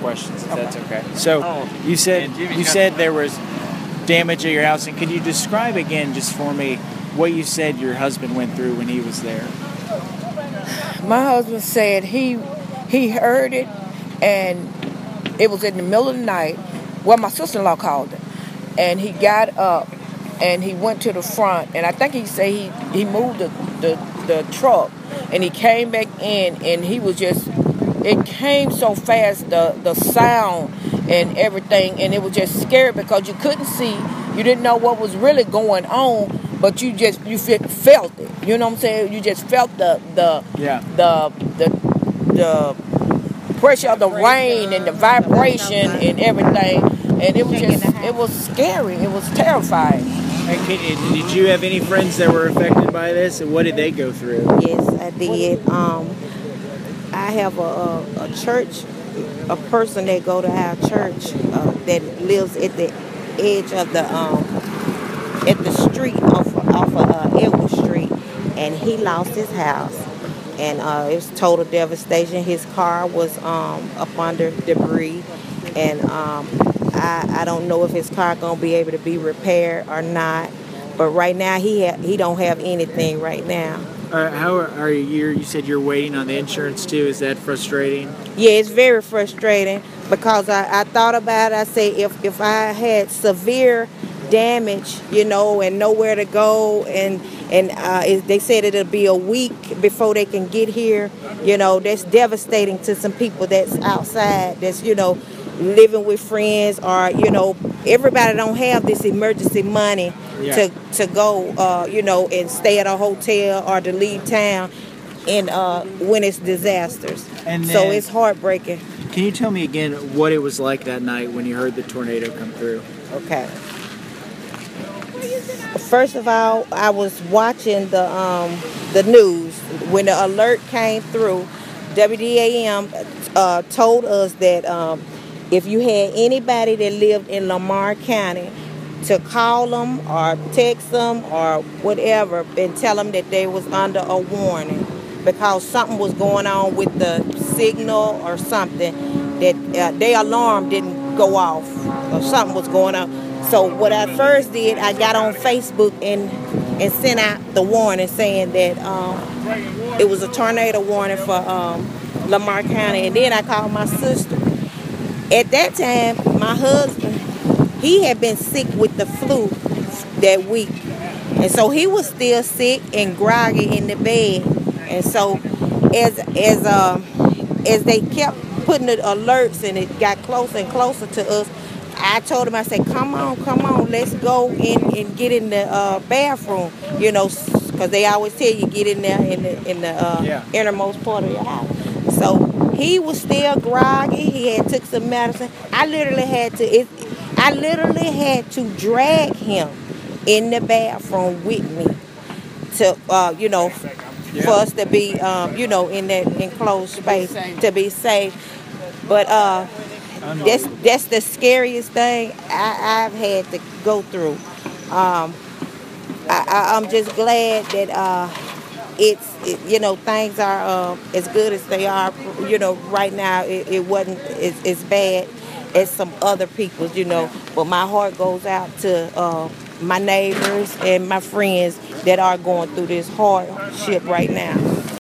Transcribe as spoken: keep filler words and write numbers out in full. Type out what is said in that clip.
questions, if Okay. that's okay. So Oh, you said and Jimmy's you got- said there was damage at your house, and could you describe again, just for me, what you said your husband went through when he was there? My husband said he he heard it, and it was in the middle of the night. Well, my sister-in-law called him, and he got up and he went to the front, and I think he said he he moved the the, the truck, and he came back in, and he was just, it came so fast, the the sound and everything, and it was just scary because you couldn't see, you didn't know what was really going on, but you just you fe- felt it. You know what I'm saying? You just felt the the Yeah. the the the pressure of the rain and the vibration and everything, and it was just it was scary. It was terrifying. And can, did you have any friends that were affected by this, and what did they go through? Yes, I did. Um, I have a, a, a church, a person that go to our church uh, that lives at the edge of the um, at the street off off of uh, Edward Street, and he lost his house, and uh, it was total devastation. His car was um, up under debris, and um, I, I don't know if his car gonna be able to be repaired or not. But right now he ha- he don't have anything right now. Uh, how are, are you? You said you're waiting on the insurance too. Is that frustrating? Yeah, it's very frustrating because I, I thought about it. I say if, if I had severe damage, you know, and nowhere to go, and and uh, it, they said it'll be a week before they can get here, you know, that's devastating to some people that's outside, that's, you know, living with friends, or, you know, everybody don't have this emergency money Yeah. to, to go, uh, you know, and stay at a hotel or to leave town and uh, when it's disasters. And So then- it's heartbreaking. Can you tell me again what it was like that night when you heard the tornado come through? Okay. First of all, I was watching the um, the news when the alert came through. W D A M uh, told us that um, if you had anybody that lived in Lamar County, to call them or text them or whatever and tell them that they was under a warning because something was going on with the signal or something, that uh, their alarm didn't go off or something was going on. So what I first did, I got on Facebook and and sent out the warning saying that um, it was a tornado warning for um, Lamar County. And then I called my sister. At that time, my husband, he had been sick with the flu that week. And so he was still sick and groggy in the bed. And so as as um, as they kept putting the alerts and it got closer and closer to us, I told him, I said, come on, come on, let's go in and get in the uh, bathroom, you know, because they always tell you get in there in the, in the uh, Yeah. innermost part of your house. So he was still groggy. He had took some medicine. I literally had to, it, I literally had to drag him in the bathroom with me to, uh, you know, Yeah. for us to be, um, you know, in that enclosed space, to be safe. But uh, that's that's the scariest thing I, I've had to go through. Um, I, I, I'm just glad that uh, it's, it, you know, things are uh, as good as they are. You know, right now it, it wasn't as, as bad as some other people's, you know. But my heart goes out to uh, my neighbors and my friends that are going through this hardship right now.